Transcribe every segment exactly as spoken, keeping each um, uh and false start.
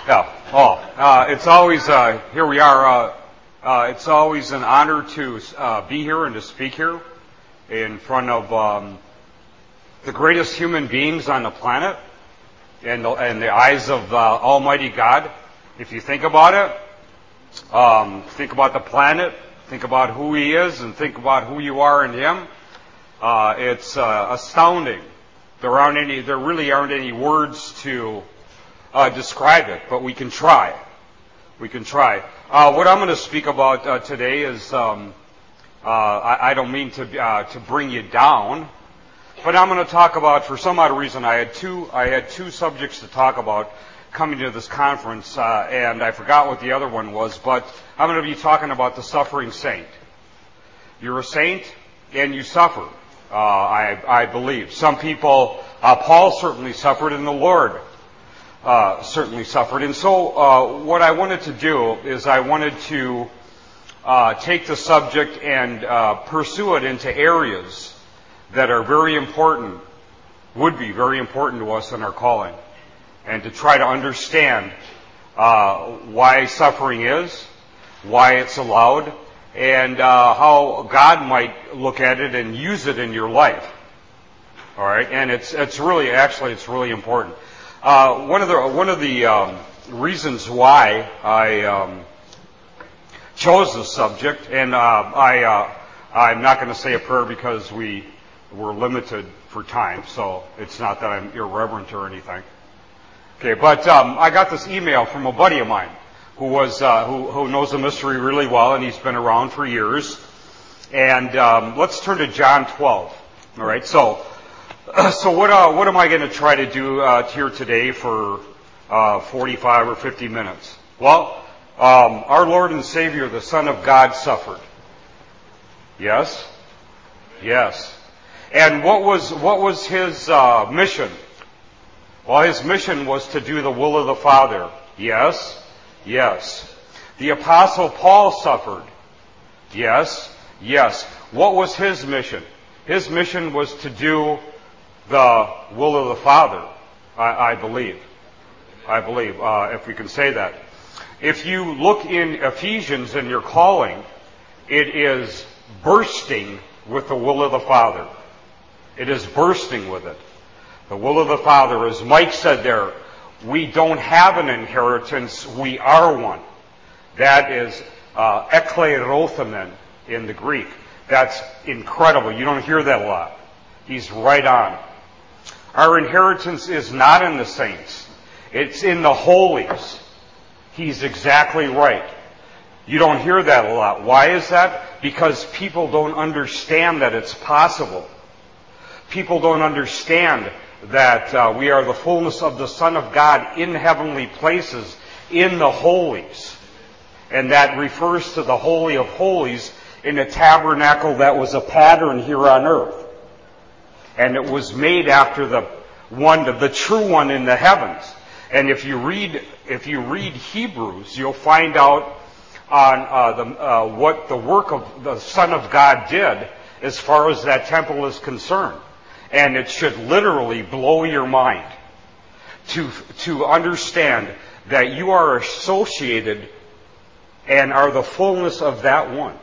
Yeah. Oh, uh, it's always, uh, here we are, uh, uh, it's always an honor to uh, be here and to speak here in front of um, the greatest human beings on the planet and the, and the eyes of uh, Almighty God. If you think about it, um, think about the planet, think about who He is, and think about who you are in Him. Uh, it's uh, astounding. There aren't any, there really aren't any words to uh, describe it, but we can try. We can try. Uh, what I'm going to speak about uh, today is, um, uh, I, I don't mean to uh, to bring you down, but I'm going to talk about, for some odd reason, I had two I had two subjects to talk about coming to this conference, uh, and I forgot what the other one was. But I'm going to be talking about the suffering saint. You're a saint, and you suffer. Uh, I, I believe. Some people, uh, Paul certainly suffered, and the Lord uh, certainly suffered. And so uh, what I wanted to do is I wanted to uh, take the subject and uh, pursue it into areas that are very important, would be very important to us in our calling, and to try to understand uh, why suffering is, why it's allowed, and uh, how God might look at it and use it in your life. All right, and it's it's really actually it's really important. Uh, one of the one of the um, reasons why I um, chose this subject, and uh, I uh, I'm not going to say a prayer because we we're limited for time, so it's not that I'm irreverent or anything. Okay, but um, I got this email from a buddy of mine who was uh, who, who knows the mystery really well, and he's been around for years. And um, let's turn to John twelve. All right. So, so what uh, what am I going to try to do uh, here today for uh, forty-five or fifty minutes? Well, um, our Lord and Savior, the Son of God, suffered. Yes. Yes. And what was what was his uh, mission? Well, his mission was to do the will of the Father. Yes. Yes. The Apostle Paul suffered. Yes. Yes. What was his mission? His mission was to do the will of the Father, I, I believe. I believe, uh, if we can say that. If you look in Ephesians in your calling, it is bursting with the will of the Father. It is bursting with it. The will of the Father, as Mike said there, we don't have an inheritance, we are one. That is uh, eklerothemen in the Greek. That's incredible. You don't hear that a lot. He's right on. Our inheritance is not in the saints. It's in the holies. He's exactly right. You don't hear that a lot. Why is that? Because people don't understand that it's possible. People don't understand that uh, we are the fullness of the Son of God in heavenly places, in the holies. And that refers to the Holy of Holies in a tabernacle that was a pattern here on earth. And it was made after the one, the true one in the heavens. And if you read, if you read Hebrews, you'll find out on uh, the, uh, what the work of the Son of God did as far as that temple is concerned. And it should literally blow your mind to, to understand that you are associated and are the fullness of that one.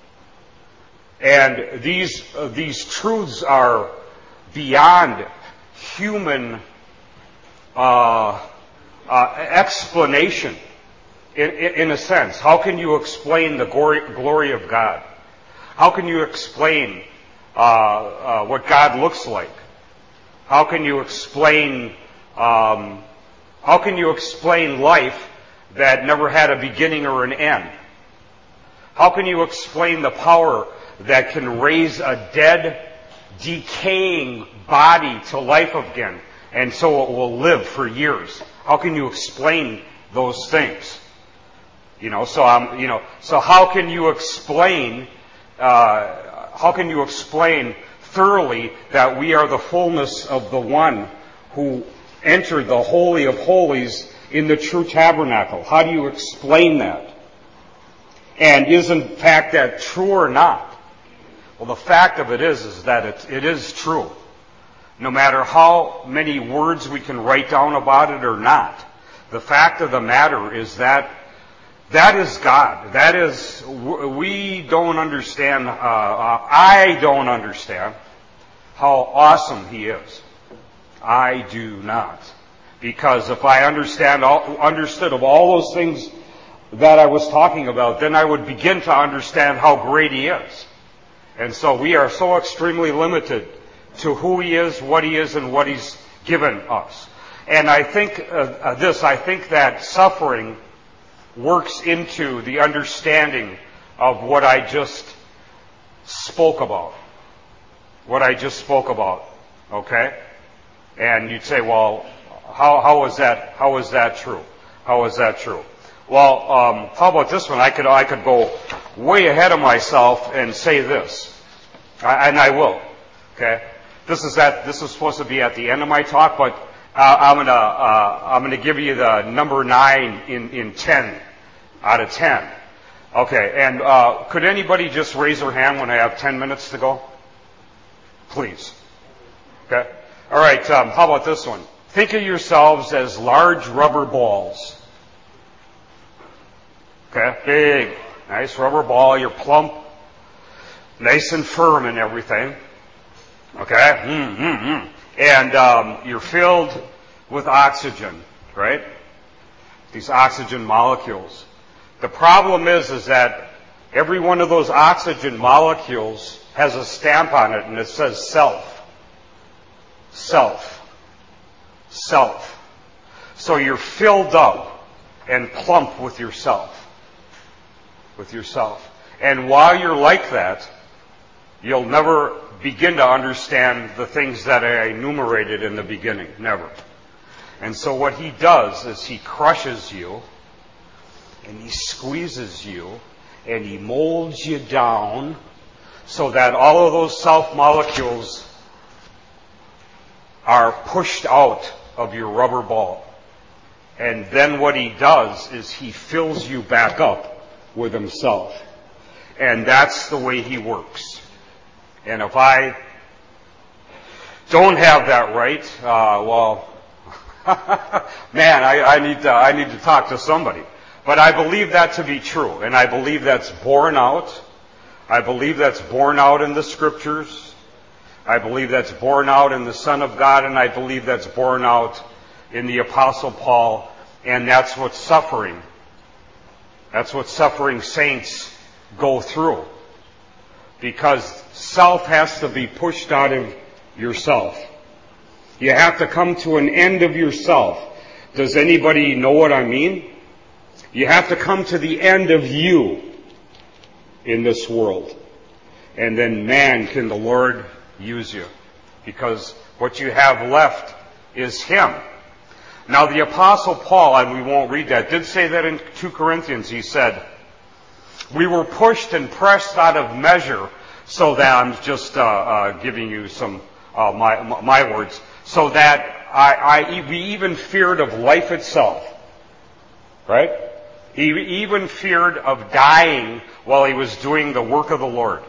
And these, uh, these truths are beyond human uh, uh, explanation, in, in, in a sense. How can you explain the glory, glory of God? How can you explain Uh, uh, what God looks like? How can you explain? Um, how can you explain life that never had a beginning or an end? How can you explain the power that can raise a dead, decaying body to life again, and so it will live for years? How can you explain those things? You know, so um, you know, so how can you explain? Uh, How can you explain thoroughly that we are the fullness of the one who entered the Holy of Holies in the true tabernacle? How do you explain that? And is in fact that true or not? Well, the fact of it is, is that it, it is true. No matter how many words we can write down about it or not, the fact of the matter is that that is God. That is, we don't understand, uh, uh, I don't understand how awesome He is. I do not. Because if I understand all, understood of all those things that I was talking about, then I would begin to understand how great He is. And so we are so extremely limited to who He is, what He is, and what He's given us. And I think uh, uh, this, I think that suffering works into the understanding of what I just spoke about. What I just spoke about. Okay? And you'd say, well, how, how is that, how is that true? How is that true? Well, um, how about this one? I could, I could go way ahead of myself and say this. I, and I will. Okay? This is at, this is supposed to be at the end of my talk, but uh, I'm gonna, uh, I'm gonna give you the number nine in, in ten out of ten. Okay, and, uh, could anybody just raise their hand when I have ten minutes to go? Please. Okay? Alright, um, how about this one? Think of yourselves as large rubber balls. Okay? Big, nice rubber ball, you're plump, nice and firm and everything. Okay? Mm, mm, mm. And um, you're filled with oxygen, right? These oxygen molecules. The problem is, is that every one of those oxygen molecules has a stamp on it, and it says self. Self. Self. So you're filled up and plump with yourself. With yourself. And while you're like that, you'll never begin to understand the things that I enumerated in the beginning. Never. And so what He does is He crushes you, and He squeezes you, and He molds you down so that all of those self molecules are pushed out of your rubber ball. And then what He does is He fills you back up with Himself. And that's the way He works. And if I don't have that right, uh, well, man, I, I need to, I need to talk to somebody. But I believe that to be true, and I believe that's borne out. I believe that's borne out in the Scriptures. I believe that's borne out in the Son of God, and I believe that's borne out in the Apostle Paul, and that's what suffering, that's what suffering saints go through. Because self has to be pushed out of yourself. You have to come to an end of yourself. Does anybody know what I mean? You have to come to the end of you in this world. And then, man, can the Lord use you. Because what you have left is Him. Now, the Apostle Paul, and we won't read that, did say that in two Corinthians. He said, we were pushed and pressed out of measure, so that I'm just uh, uh, giving you some uh, my my words, so that I, I we even feared of life itself, right? He even feared of dying while he was doing the work of the Lord.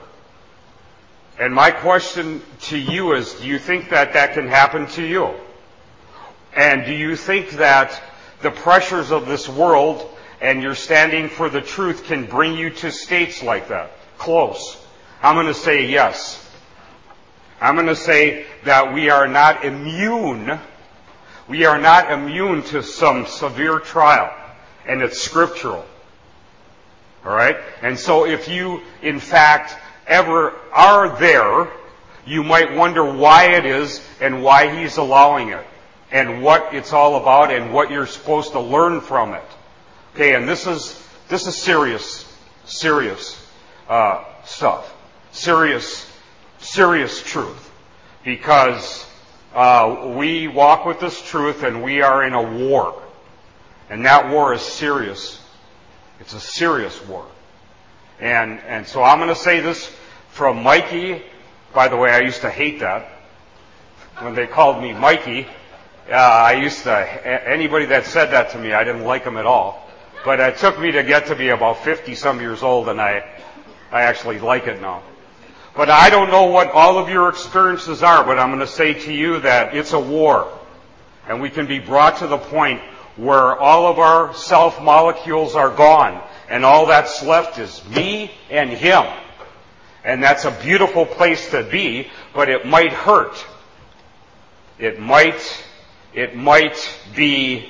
And my question to you is, do you think that that can happen to you? And do you think that the pressures of this world and your standing for the truth can bring you to states like that? Close. I'm going to say yes. I'm going to say that we are not immune. We are not immune to some severe trial. And it's scriptural. Alright? And so if you, in fact, ever are there, you might wonder why it is and why He's allowing it. And what it's all about and what you're supposed to learn from it. Okay, and this is, this is serious, serious, uh, stuff. Serious, serious truth. Because, uh, we walk with this truth and we are in a war. And that war is serious. It's a serious war. And, and so I'm going to say this from Mikey. By the way, I used to hate that. When they called me Mikey, uh, I used to, anybody that said that to me, I didn't like them at all. But it took me to get to be about fifty some years old, and I, I actually like it now. But I don't know what all of your experiences are, but I'm going to say to you that it's a war. And we can be brought to the point where all of our self molecules are gone, and all that's left is me and him. And that's a beautiful place to be, but it might hurt. It might, it might be,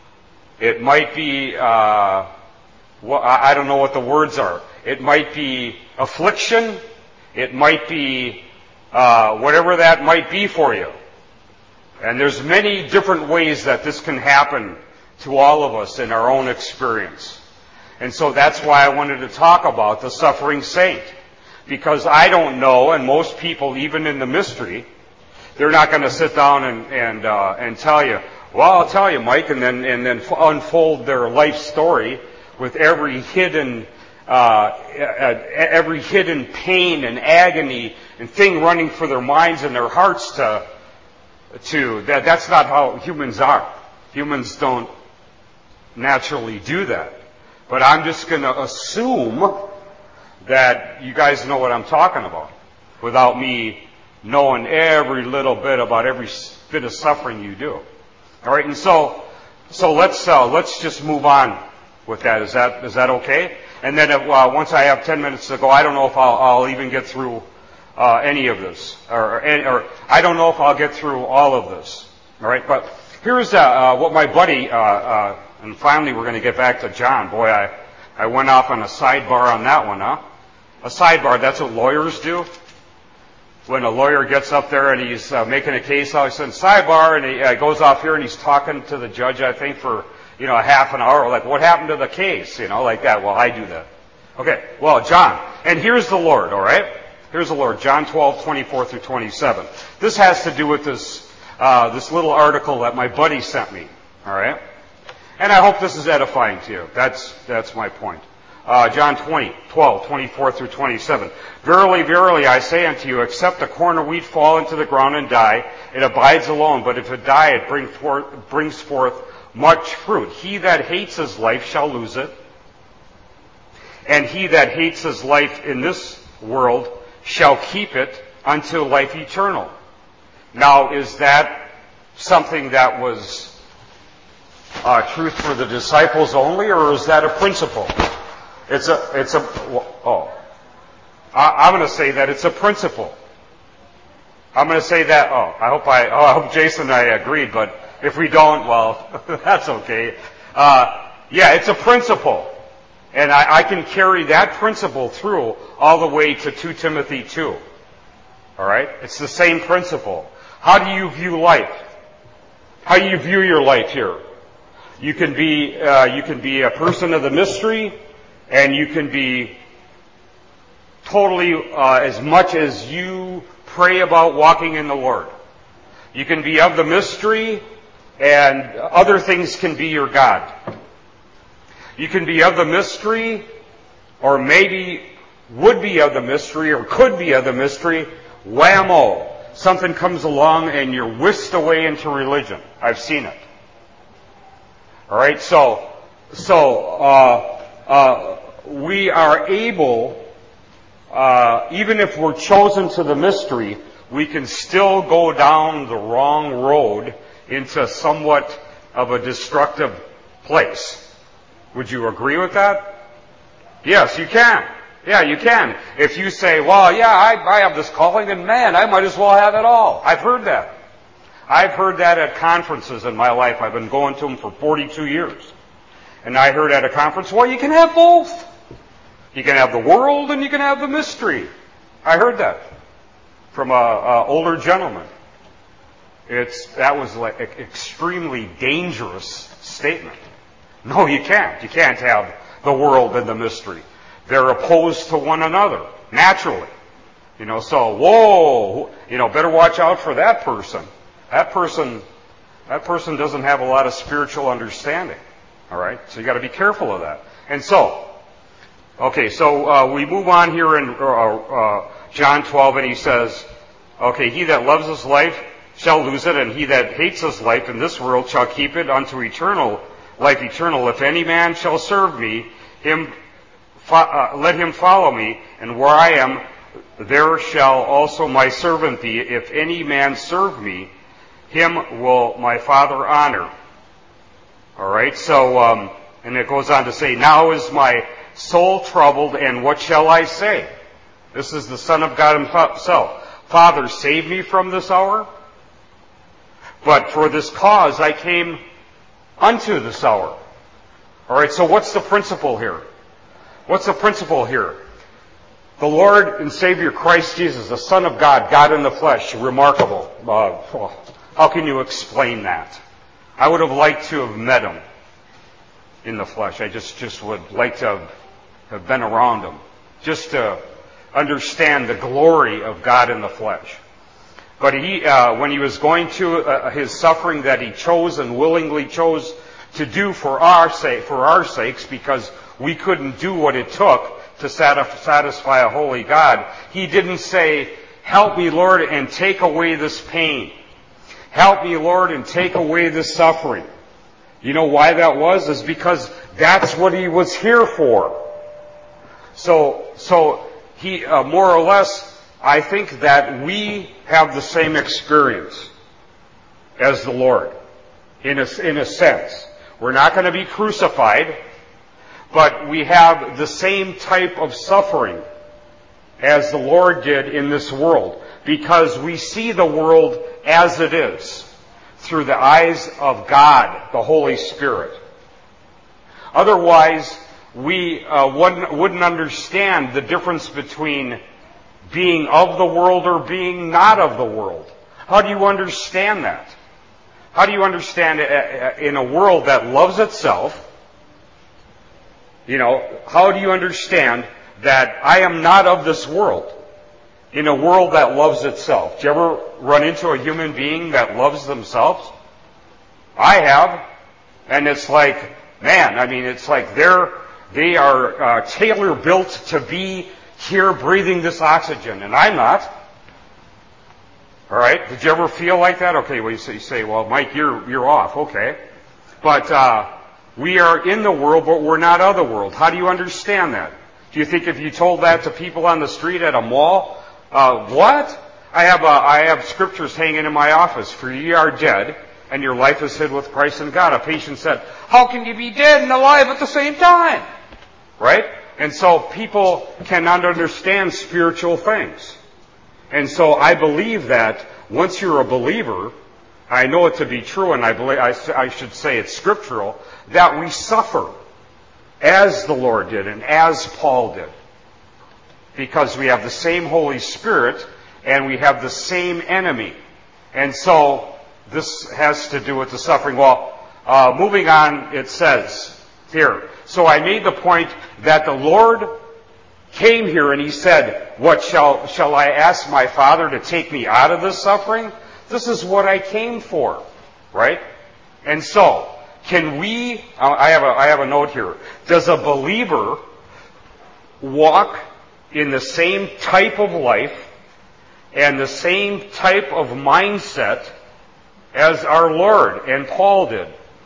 it might be, uh, well, I don't know what the words are. It might be affliction. It might be, uh, whatever that might be for you. And there's many different ways that this can happen to all of us in our own experience. And so that's why I wanted to talk about the suffering saint. Because I don't know, and most people, even in the mystery, they're not going to sit down and and, uh, and tell you, well, I'll tell you, Mike, and then and then unfold their life story with every hidden uh, every hidden pain and agony and thing running for their minds and their hearts to to that. That's not how humans are. Humans don't naturally do that. But I'm just going to assume that you guys know what I'm talking about without me knowing every little bit about every bit of suffering you do. All right, and so so let's uh, let's just move on with that. Is that is that okay? And then if, uh, once I have ten minutes to go, I don't know if I'll, I'll even get through uh, any of this, or, or, or I don't know if I'll get through all of this. All right, but here's uh, uh, what my buddy, uh, uh, and finally we're going to get back to John. Boy, I I went off on a sidebar on that one, huh? A sidebar, that's what lawyers do. When a lawyer gets up there and he's uh, making a case, all of a sudden, sidebar, and he uh, goes off here and he's talking to the judge, I think, for, you know, a half an hour. Like, what happened to the case? You know, like that. Well, I do that. Okay, well, John. And here's the Lord, all right? Here's the Lord, John twelve, twenty-four through twenty-seven. This has to do with this, uh, this little article that my buddy sent me, all right? And I hope this is edifying to you. That's, that's my point. Uh, John twenty, twelve, twenty-four through twenty-seven. Verily, verily, I say unto you, except a corn of wheat fall into the ground and die, it abides alone. But if it die, it bring forth, brings forth much fruit. He that hates his life shall lose it. And he that hates his life in this world shall keep it unto life eternal. Now, is that something that was uh, truth for the disciples only, or is that a principle? It's a, it's a, oh, I, I'm going to say that it's a principle. I'm going to say that, oh, I hope I, oh, I hope Jason and I agreed, but if we don't, well, that's okay. Uh, yeah, it's a principle. And I, I can carry that principle through all the way to Second Timothy two. Alright? It's the same principle. How do you view life? How do you view your life here? You can be, uh, you can be a person of the mystery, and you can be totally, uh, as much as you pray about walking in the Lord. You can be of the mystery, and other things can be your God. You can be of the mystery, or maybe would be of the mystery, or could be of the mystery, whammo. Something comes along and you're whisked away into religion. I've seen it. Alright, so, so, uh, uh, we are able, uh, even if we're chosen to the mystery, we can still go down the wrong road into somewhat of a destructive place. Would you agree with that? Yes, you can. Yeah, you can. If you say, well, yeah, I, I have this calling, and man, I might as well have it all. I've heard that. I've heard that at conferences in my life. I've been going to them for forty-two years. And I heard at a conference, well, you can have both. You can have the world and you can have the mystery. I heard that from a, a older gentleman. It's, that was like an extremely dangerous statement. No, you can't. You can't have the world and the mystery. They're opposed to one another, naturally. You know, so, whoa, you know, better watch out for that person. That person, that person doesn't have a lot of spiritual understanding. All right? So you got to be careful of that. And so, okay, so uh, we move on here in uh, uh, John twelve, and he says, okay, he that loves his life shall lose it, and he that hates his life in this world shall keep it unto eternal life eternal. If any man shall serve me, him fo- uh, let him follow me, and where I am, there shall also my servant be. If any man serve me, him will my Father honor. All right, so, um, and it goes on to say, now is my soul troubled, and what shall I say? This is the Son of God himself. Father, save me from this hour. But for this cause I came unto this hour. All right, so what's the principle here? What's the principle here? The Lord and Savior Christ Jesus, the Son of God, God in the flesh, remarkable. Uh, how can you explain that? I would have liked to have met him in the flesh. I just, just would like to have, have been around him, just to understand the glory of God in the flesh. But he, uh, when he was going to uh, his suffering that he chose and willingly chose to do for our sake, for our sakes, because we couldn't do what it took to satisfy a holy God, he didn't say, "Help me, Lord, and take away this pain. Help me, Lord, and take away this suffering." You know why that was? Is because that's what he was here for. So, so he uh, more or less. I think that we have the same experience as the Lord, in a, in a sense. We're not going to be crucified, but we have the same type of suffering as the Lord did in this world, because we see the world as it is, through the eyes of God, the Holy Spirit. Otherwise, we uh, wouldn't, wouldn't understand the difference between being of the world or being not of the world. How do you understand that? How do you understand it in a world that loves itself? You know, how do you understand that I am not of this world in a world that loves itself? Do you ever run into a human being that loves themselves? I have. And it's like, man, I mean, it's like they're, they are uh, tailor-built to be here breathing this oxygen, and I'm not. All right? Did you ever feel like that? Okay, well, you say, you say well, Mike, you're you're off. Okay. But uh, we are in the world, but we're not of the world. How do you understand that? Do you think if you told that to people on the street at a mall, uh, what? I have, a, I have scriptures hanging in my office. For ye are dead, and your life is hid with Christ in God. A patient said, how can you be dead and alive at the same time? Right? And so people cannot understand spiritual things. And so I believe that once you're a believer, I know it to be true, and I believe I, I should say it's scriptural, that we suffer as the Lord did and as Paul did. Because we have the same Holy Spirit and we have the same enemy. And so this has to do with the suffering. Well, uh, moving on, it says here, so I made the point that the Lord came here and he said, what shall, shall I ask my Father to take me out of this suffering? This is what I came for, right? And so, can we, I have a, I have a note here. Does a believer walk in the same type of life and the same type of mindset as our Lord and Paul did?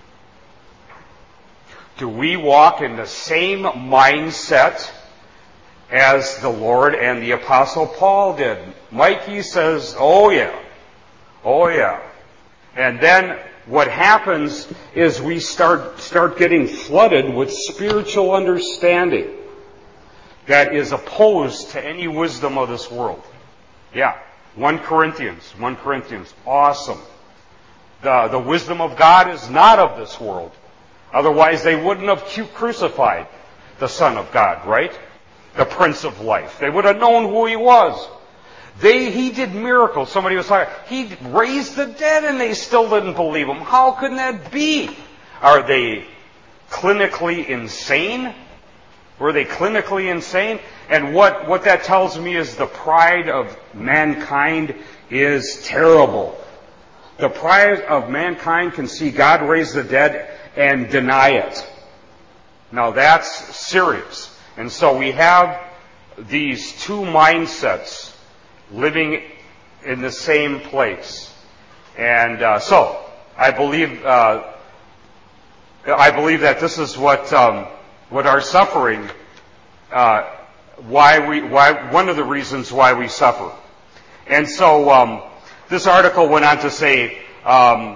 Do we walk in the same mindset as the Lord and the Apostle Paul did? Mikey says, oh yeah. Oh yeah. And then what happens is we start, start getting flooded with spiritual understanding that is opposed to any wisdom of this world. Yeah. First Corinthians. First Corinthians. Awesome. The, the wisdom of God is not of this world. Otherwise, they wouldn't have crucified the Son of God, right? The Prince of Life. They would have known who he was. They, he did miracles. Somebody was talking, he raised the dead and they still didn't believe him. How can that be? Are they clinically insane? Were they clinically insane? And what, what that tells me is the pride of mankind is terrible. The pride of mankind can see God raise the dead and deny it. Now that's serious. And so we have these two mindsets living in the same place. And uh, so I believe uh, I believe that this is what um, what our suffering, uh, why we why one of the reasons why we suffer. And so um, this article went on to say, um,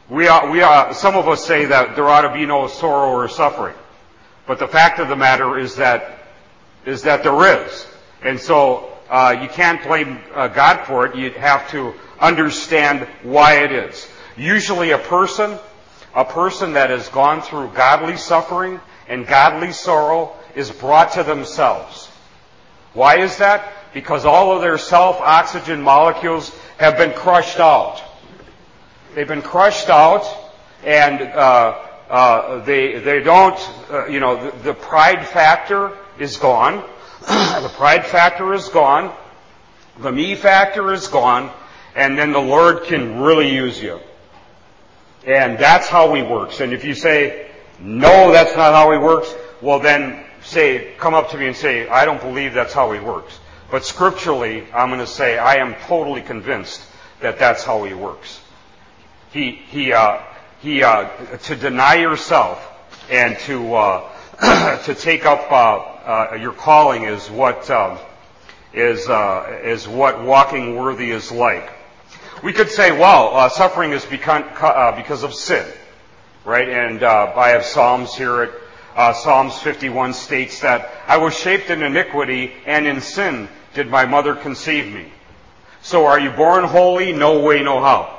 We are, we are, some of us say that there ought to be no sorrow or suffering. But the fact of the matter is that, is that there is. And so, uh, you can't blame uh, God for it. You have to understand why it is. Usually a person, a person that has gone through godly suffering and godly sorrow is brought to themselves. Why is that? Because all of their self-oxygen molecules have been crushed out. They've been crushed out, and uh, uh, they they don't. Uh, you know, the, the pride factor is gone. The pride factor is gone. The me factor is gone, and then the Lord can really use you. And that's how He works. And if you say, no, that's not how He works, well then say, come up to me and say, I don't believe that's how He works. But scripturally, I'm going to say, I am totally convinced that that's how He works. He, he, uh, he, uh, to deny yourself and to, uh, to take up, uh, uh, your calling is what, um, is, uh, is what walking worthy is like. We could say, well, uh, suffering is become, uh, because of sin, right? And, uh, I have Psalms here at, uh, Psalms fifty-one states that I was shaped in iniquity and in sin did my mother conceive me. So are you born holy? No way, no how.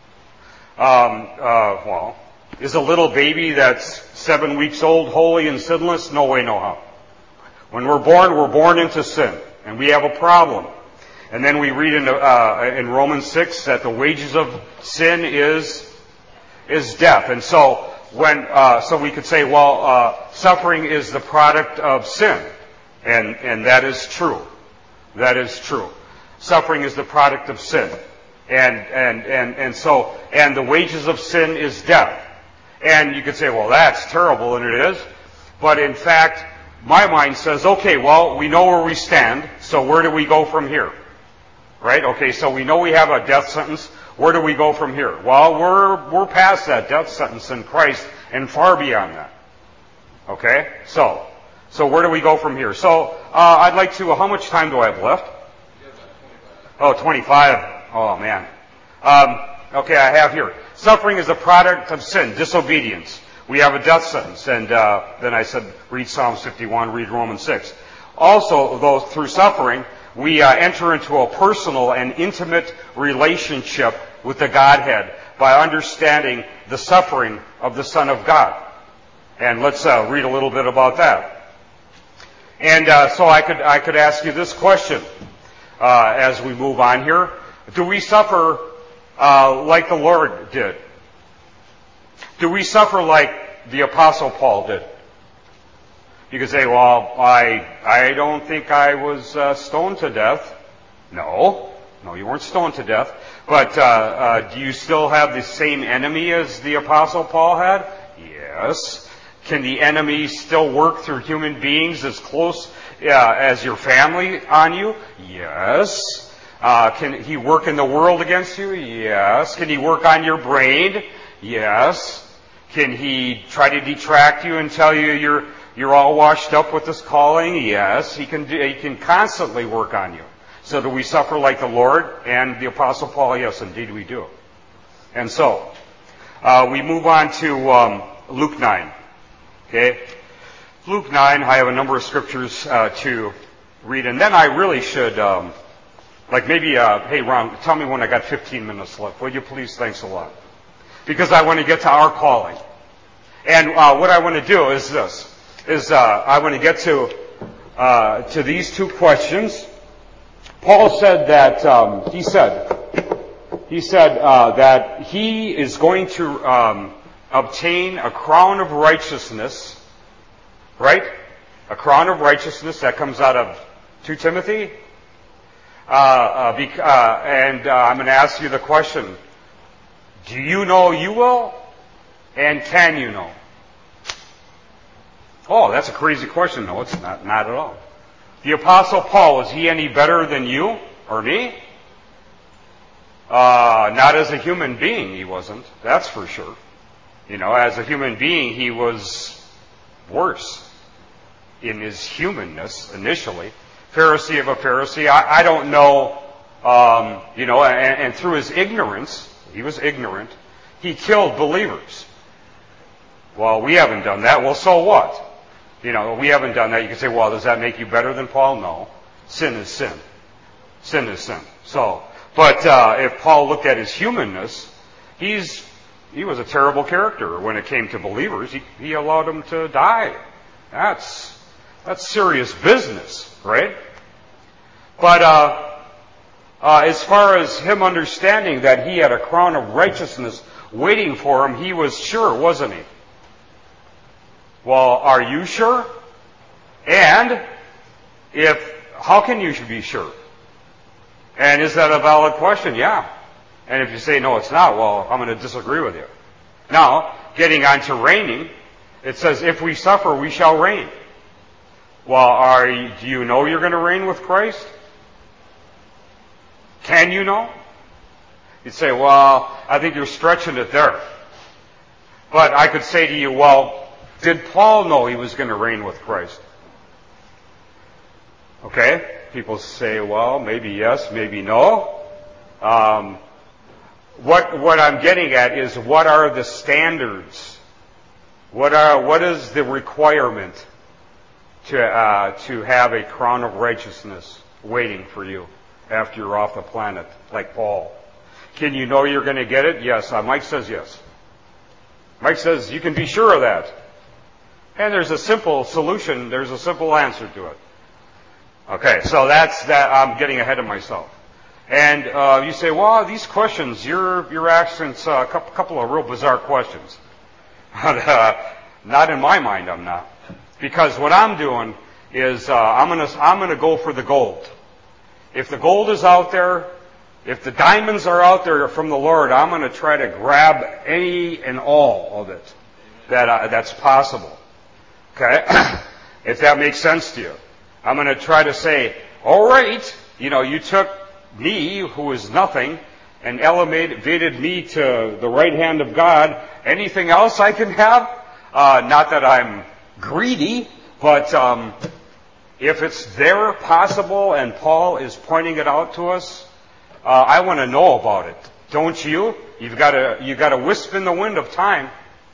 Um, uh, well, is a little baby that's seven weeks old holy and sinless? No way, no how. When we're born, we're born into sin, and we have a problem. And then we read in, uh, in Romans six that the wages of sin is is death. And so when uh, so we could say, well, uh, suffering is the product of sin, and and that is true. That is true. Suffering is the product of sin. And, and, and, and so, and the wages of sin is death. And you could say, well, that's terrible, and it is. But in fact, my mind says, okay, well, we know where we stand, so where do we go from here? Right? Okay, so we know we have a death sentence. Where do we go from here? Well, we're, we're past that death sentence in Christ and far beyond that. Okay? So, so where do we go from here? So, uh, I'd like to, how much time do I have left? Oh, twenty-five. Oh, man. Um, okay, I have here. Suffering is a product of sin, disobedience. We have a death sentence. And uh, then I said, read Psalms fifty-one, read Romans six. Also, though, through suffering, we uh, enter into a personal and intimate relationship with the Godhead by understanding the suffering of the Son of God. And let's uh, read a little bit about that. And uh, so I could I could ask you this question uh, as we move on here. Do we suffer uh, like the Lord did? Do we suffer like the Apostle Paul did? You could say, well, I I don't think I was uh, stoned to death. No. No, you weren't stoned to death. But uh, uh, do you still have the same enemy as the Apostle Paul had? Yes. Can the enemy still work through human beings as close uh, as your family on you? Yes. Uh, can he work in the world against you? Yes. Can he work on your brain? Yes. Can he try to detract you and tell you you're you're all washed up with this calling? Yes. He can do, he can constantly work on you. So do we suffer like the Lord and the Apostle Paul? Yes, indeed we do. And so uh, we move on to um, Luke nine. Okay, Luke nine. I have a number of scriptures uh, to read, and then I really should. Um, Like maybe, uh, hey Ron, tell me when I got fifteen minutes left. Will you please? Thanks a lot. Because I want to get to our calling. And uh, what I want to do is this, is uh, I want to get to uh, to these two questions. Paul said that, um, he said, he said uh, that he is going to um, obtain a crown of righteousness, right? A crown of righteousness that comes out of Second Timothy. Uh, uh, bec- uh, and uh, I'm going to ask you the question, do you know you will? And can you know? Oh, that's a crazy question. No, it's not, not at all. The Apostle Paul, is he any better than you or me? Uh, not as a human being, he wasn't. That's for sure. You know, as a human being, he was worse in his humanness initially. Pharisee of a Pharisee. I, I don't know, um, you know, and, and through his ignorance, he was ignorant, He killed believers. Well, we haven't done that. Well, so what? You know, we haven't done that. You can say, well, does that make you better than Paul? No. Sin is sin. Sin is sin. So, but uh, if Paul looked at his humanness, he's he was a terrible character when it came to believers. He, he allowed them to die. That's that's serious business, right? But uh, uh, as far as him understanding that he had a crown of righteousness waiting for him, he was sure, wasn't he? Well, are you sure? And if how can you be sure? And is that a valid question? Yeah. And if you say, no, it's not, well, I'm going to disagree with you. Now, getting on to reigning, it says, if we suffer, we shall reign. Well, are you, do you know you're going to reign with Christ? Can you know? You'd say, well, I think you're stretching it there. But I could say to you, well, did Paul know he was going to reign with Christ? Okay? People say, well, maybe yes, maybe no. Um, what what I'm getting at is, what are the standards? What are what is the requirement to uh, to have a crown of righteousness waiting for you after you're off the planet, like Paul? Can you know you're going to get it? Yes. Uh, Mike says yes. Mike says you can be sure of that. And there's a simple solution. There's a simple answer to it. Okay, so that's that. I'm getting ahead of myself. And uh, you say, well, these questions, you're you're asking uh, a couple, couple of real bizarre questions. But uh, not in my mind, I'm not, because what I'm doing is uh, I'm gonna I'm gonna go for the gold. If the gold is out there, if the diamonds are out there from the Lord, I'm gonna try to grab any and all of it that uh, that's possible. Okay, if that makes sense to you. I'm going to try to say, all right, you know, you took me, who is nothing, and elevated me to the right hand of God. Anything else I can have? Uh, not that I'm greedy, but um, if it's there possible and Paul is pointing it out to us, uh, I want to know about it. Don't you? You've got a you've got a wisp in the wind of time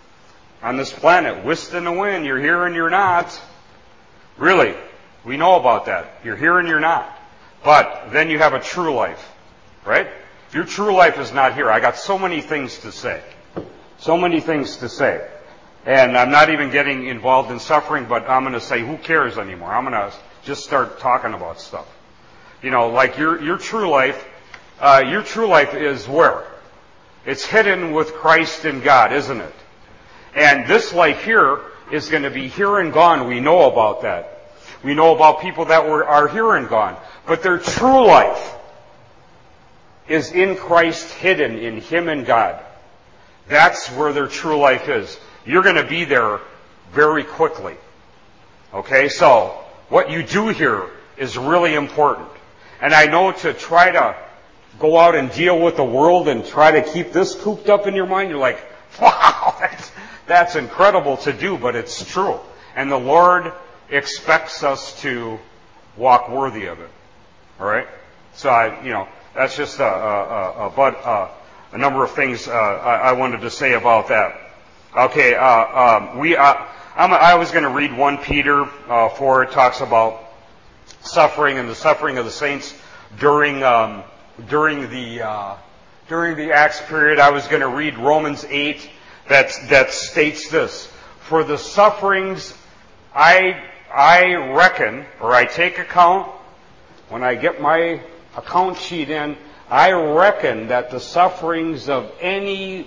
on this planet. Wisp in the wind. You're here and you're not. Really. We know about that. You're here and you're not. But then you have a true life, right? Your true life is not here. I got so many things to say. So many things to say. And I'm not even getting involved in suffering, but I'm going to say, who cares anymore? I'm going to just start talking about stuff. You know, like your your true life, uh, your true life is where? It's hidden with Christ in God, isn't it? And this life here is going to be here and gone. We know about that. We know about people that were are here and gone. But their true life is in Christ, hidden in Him and God. That's where their true life is. You're going to be there very quickly. Okay, so what you do here is really important. And I know to try to go out and deal with the world and try to keep this cooped up in your mind, you're like, wow, that's, that's incredible to do, but it's true. And the Lord expects us to walk worthy of it. All right? So, I, you know, that's just a, a, a, a, but, uh, a number of things uh, I, I wanted to say about that. Okay, uh, um, we, uh, I'm, I was going to read First Peter uh, four. It talks about suffering and the suffering of the saints during um, during the uh, during the Acts period. I was going to read Romans eight that that states this: for the sufferings I I reckon, or I take account, when I get my account sheet in, I reckon that the sufferings of anything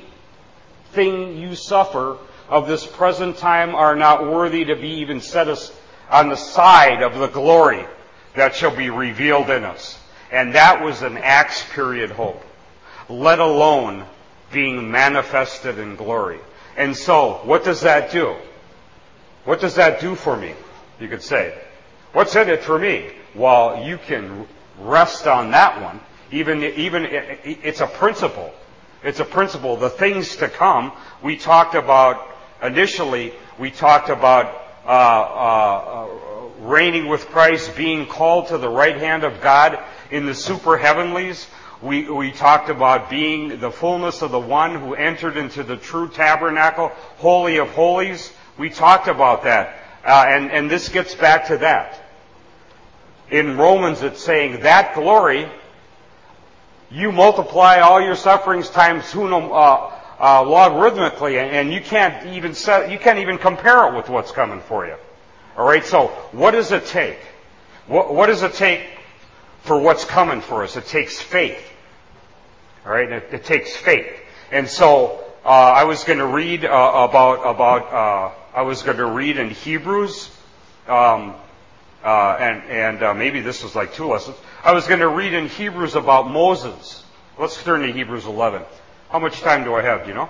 you suffer of this present time are not worthy to be even set on the side of the glory that shall be revealed in us. And that was an Acts period hope, let alone being manifested in glory. And so, what does that do? What does that do for me? You could say, what's in it for me? Well, you can rest on that one. Even, even, it's a principle. It's a principle. The things to come, we talked about, initially, we talked about, uh, uh, reigning with Christ, being called to the right hand of God in the super heavenlies. We, we talked about being the fullness of the one who entered into the true tabernacle, Holy of Holies. We talked about that. Uh, and, and this gets back to that. In Romans it's saying that glory, you multiply all your sufferings times two uh, uh, logarithmically, and, and you can't even set, you can't even compare it with what's coming for you. All right. So what does it take? What, what does it take for what's coming for us? It takes faith. All right. It, it takes faith. And so uh, I was going to read uh, about about uh, I was going to read in Hebrews. Um, Uh, and and uh, maybe this was like two lessons. I was going to read in Hebrews about Moses. Let's turn to Hebrews eleven. How much time do I have? Do you know?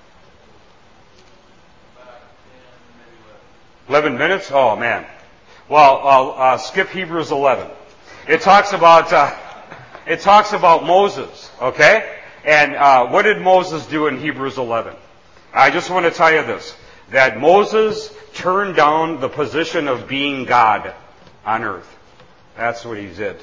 Eleven minutes? Oh man. Well, I'll uh, skip Hebrews eleven. It talks about uh, it talks about Moses. Okay, and uh, what did Moses do in Hebrews eleven? I just want to tell you this: that Moses turned down the position of being God on earth. That's what he did.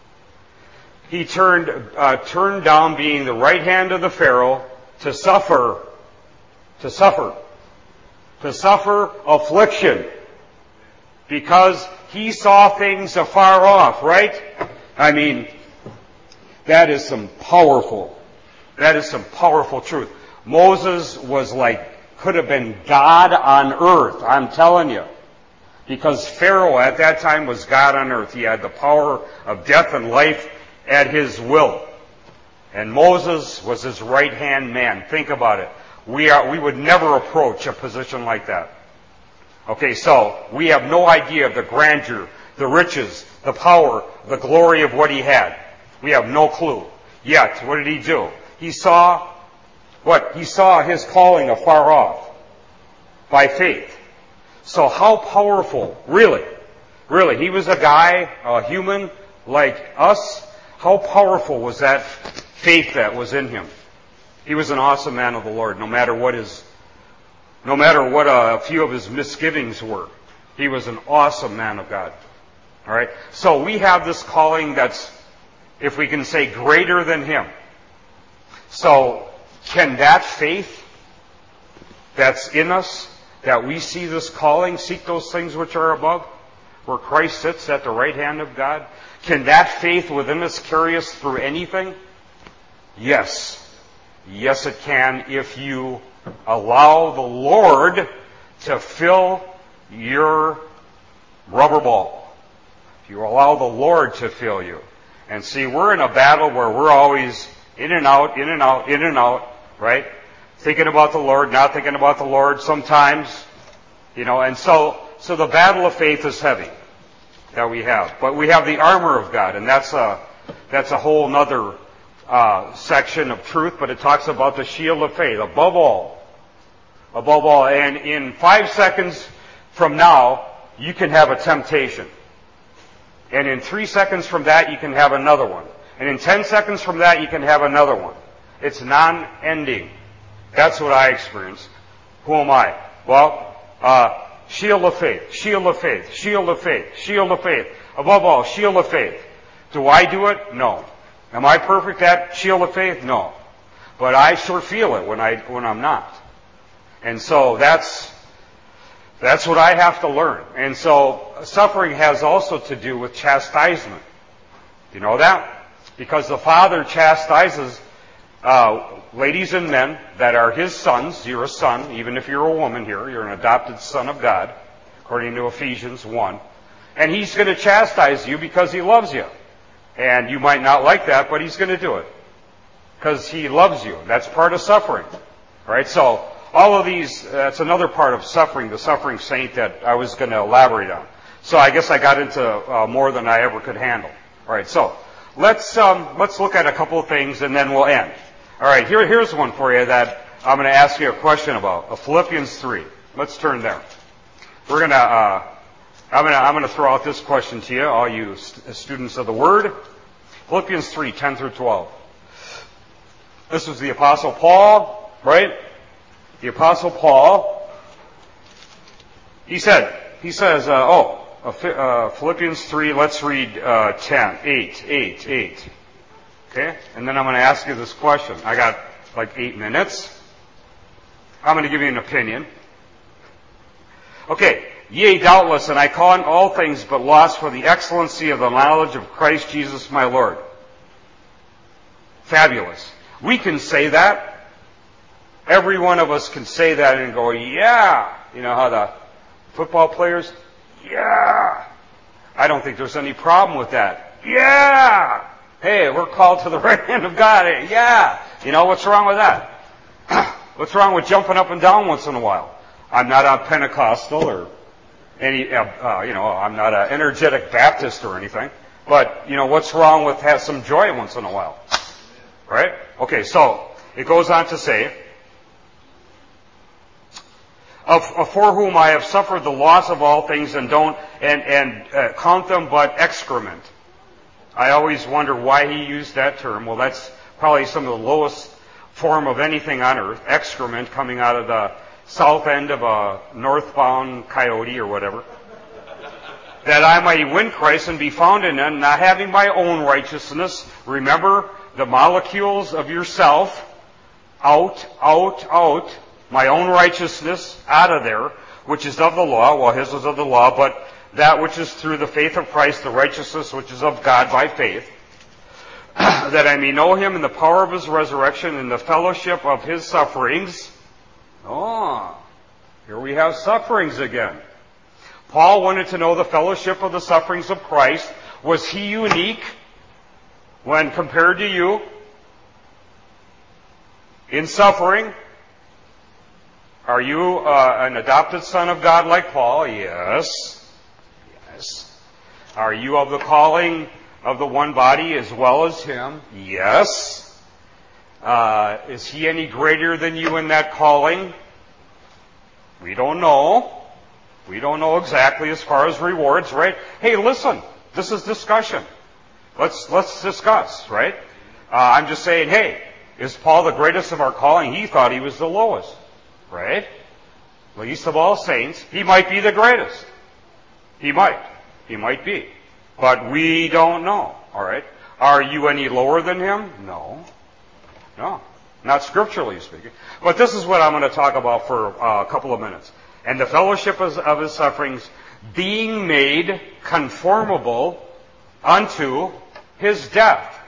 He turned uh, turned down being the right hand of the Pharaoh to suffer, to suffer, to suffer affliction, because he saw things afar off. Right? I mean, that is some powerful, that is some powerful truth. Moses was like, could have been God on earth. I'm telling you. Because Pharaoh at that time was God on earth. He had the power of death and life at his will. And Moses was his right-hand man. Think about it. We are, we would never approach a position like that. Okay, so we have no idea of the grandeur, the riches, the power, the glory of what he had. We have no clue. Yet, what did he do? He saw what? He saw his calling afar off by faith. So how powerful, really, really, he was a guy, a human like us. How powerful was that faith that was in him? He was an awesome man of the Lord, no matter what his, no matter what a few of his misgivings were. He was an awesome man of God. All right. So we have this calling that's, if we can say, greater than him. So can that faith that's in us, that we see this calling, seek those things which are above, where Christ sits at the right hand of God, can that faith within us carry us through anything? Yes. Yes, it can, if you allow the Lord to fill your rubber ball. If you allow the Lord to fill you. And see, we're in a battle where we're always in and out, in and out, in and out, right? Thinking about the Lord, not thinking about the Lord sometimes, you know, and so, so the battle of faith is heavy that we have. But we have the armor of God, and that's a, that's a whole nother, uh, section of truth, but it talks about the shield of faith, above all. Above all. And in five seconds from now, you can have a temptation. And in three seconds from that, you can have another one. And in ten seconds from that, you can have another one. It's non-ending. That's what I experienced. Who am I? Well, uh, shield of faith, shield of faith, shield of faith, shield of faith. Above all, shield of faith. Do I do it? No. Am I perfect at shield of faith? No. But I sure feel it when I, when I'm not. And so that's, that's what I have to learn. And so suffering has also to do with chastisement. Do you know that? Because the Father chastises Uh, ladies and men that are His sons. You're a son, even if you're a woman here. You're an adopted son of God, according to Ephesians one. And He's going to chastise you because He loves you. And you might not like that, but He's going to do it. Because He loves you. That's part of suffering. Alright, so all of these, that's another part of suffering, the suffering saint that I was going to elaborate on. So I guess I got into uh, more than I ever could handle. Alright, so let's um, let's look at a couple of things and then we'll end. All right, here, here's one for you that I'm going to ask you a question about. Philippians three. Let's turn there. We're going to, uh, I'm going to, I'm going to throw out this question to you, all you st- students of the Word. Philippians three, ten through twelve. This was the Apostle Paul, right? The Apostle Paul. He said, he says, uh, oh, uh, Philippians three, let's read uh, ten, eight, eight, eight. Okay? And then I'm going to ask you this question. I got like eight minutes. I'm going to give you an opinion. Okay. Yea, doubtless, and I count all things but loss for the excellency of the knowledge of Christ Jesus my Lord. Fabulous. We can say that. Every one of us can say that and go, yeah. You know how the football players, yeah. I don't think there's any problem with that. Yeah. Hey, we're called to the right hand of God. Hey, yeah. You know, what's wrong with that? What's wrong with jumping up and down once in a while? I'm not a Pentecostal or any, uh, uh, you know, I'm not an energetic Baptist or anything. But, you know, what's wrong with have some joy once in a while? Right? Okay, so it goes on to say, Of, of for whom I have suffered the loss of all things and don't and and uh, count them but excrement. I always wonder why he used that term. Well, that's probably some of the lowest form of anything on earth, excrement coming out of the south end of a northbound coyote or whatever. That I might win Christ and be found in him, not having my own righteousness. Remember the molecules of yourself, out, out, out. My own righteousness out of there, which is of the law. Well, his was of the law, but that which is through the faith of Christ, the righteousness which is of God by faith, that I may know him in the power of his resurrection, in the fellowship of his sufferings. Oh, here we have sufferings again. Paul wanted to know the fellowship of the sufferings of Christ. Was he unique when compared to you in suffering? Are you uh, an adopted son of God like Paul? Yes. Yes. Are you of the calling of the one body as well as him? Yes. Uh, is he any greater than you in that calling? We don't know. We don't know exactly as far as rewards, right? Hey, listen. This is discussion. Let's let's discuss, right? Uh, I'm just saying, hey, is Paul the greatest of our calling? He thought he was the lowest. Right? Least of all saints. He might be the greatest. He might. He might be. But we don't know. Alright? Are you any lower than him? No. No. Not scripturally speaking. But this is what I'm going to talk about for uh, a couple of minutes. And the fellowship of his sufferings, being made conformable unto his death.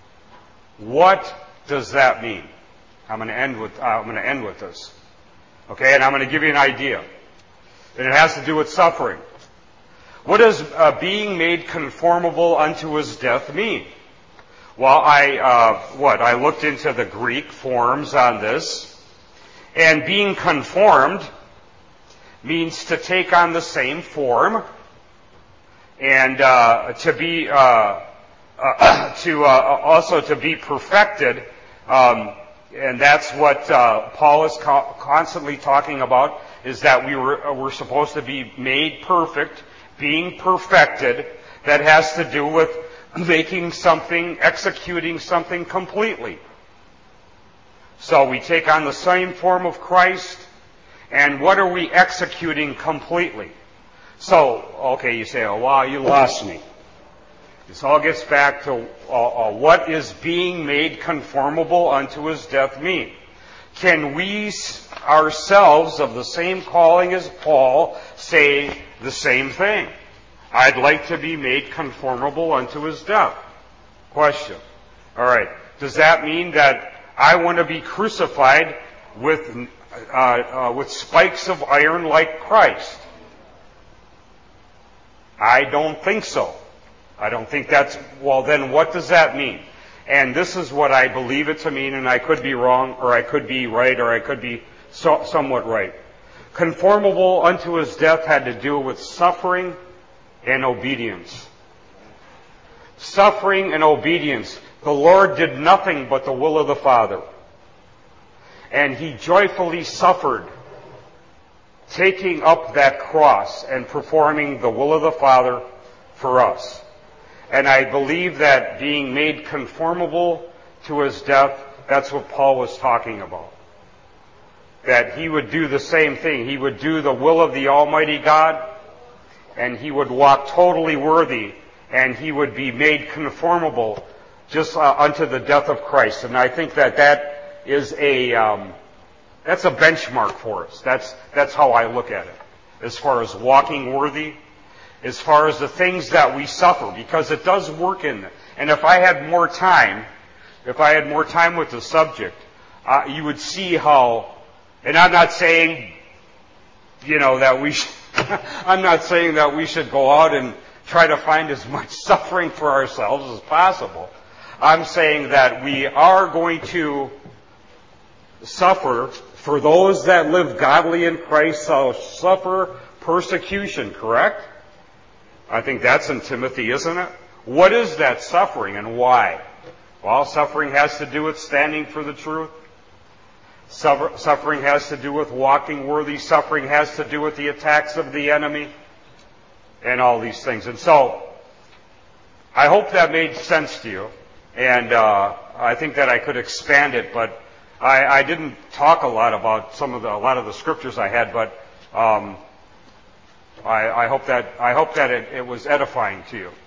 What does that mean? I'm going to end with, uh, I'm going to end with this. Okay, and I'm going to give you an idea. And it has to do with suffering. What does uh, being made conformable unto his death mean? Well, I, uh, what, I looked into the Greek forms on this. And being conformed means to take on the same form. And uh, to be, uh, uh, to uh, also to be perfected. Um, And that's what uh, Paul is co- constantly talking about, is that we were, uh, we're supposed to be made perfect, being perfected. That has to do with making something, executing something completely. So we take on the same form of Christ, and what are we executing completely? So, okay, you say, oh, wow, you lost me. This all gets back to uh, uh, what is being made conformable unto his death mean? Can we ourselves of the same calling as Paul say the same thing? I'd like to be made conformable unto his death. Question. All right. Does that mean that I want to be crucified with uh, uh, with spikes of iron like Christ? I don't think so. I don't think that's, well then what does that mean? And this is what I believe it to mean, and I could be wrong, or I could be right, or I could be so, somewhat right. Conformable unto his death had to do with suffering and obedience. Suffering and obedience. The Lord did nothing but the will of the Father. And he joyfully suffered, taking up that cross and performing the will of the Father for us. And I believe that being made conformable to his death, that's what Paul was talking about. That he would do the same thing. He would do the will of the Almighty God, and he would walk totally worthy, and he would be made conformable just uh, unto the death of Christ. And I think that that is a um, that's a benchmark for us. That's that's how I look at it, as far as walking worthy, as far as the things that we suffer, because it does work in it. And if I had more time, if I had more time with the subject, uh, you would see how. And I'm not saying, you know, that we. Should, I'm not saying that we should go out and try to find as much suffering for ourselves as possible. I'm saying that we are going to suffer. For those that live godly in Christ shall suffer persecution, correct? I think that's in Timothy, isn't it? What is that suffering and why? Well, suffering has to do with standing for the truth. Suffer, suffering has to do with walking worthy. Suffering has to do with the attacks of the enemy and all these things. And so, I hope that made sense to you. And uh, I think that I could expand it, but I, I didn't talk a lot about some of the a lot of the scriptures I had, but um, I, I hope that I hope that it, it was edifying to you.